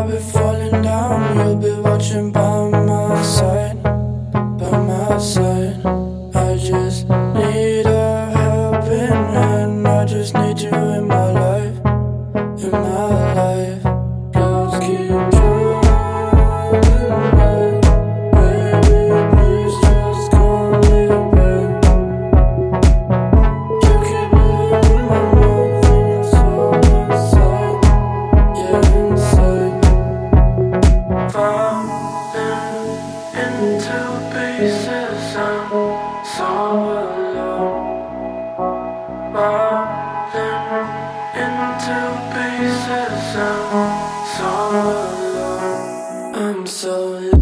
I'll be falling down, you'll be watching by my side, by my side. I just need a helping hand, I just need you in my life, in my life. Clouds keep driving by, baby, please just call me back. You keep moving my mouth and your soul inside, yeah, inside. Falling into pieces, I'm so alone. Falling into pieces, I'm so alone. I'm so alone.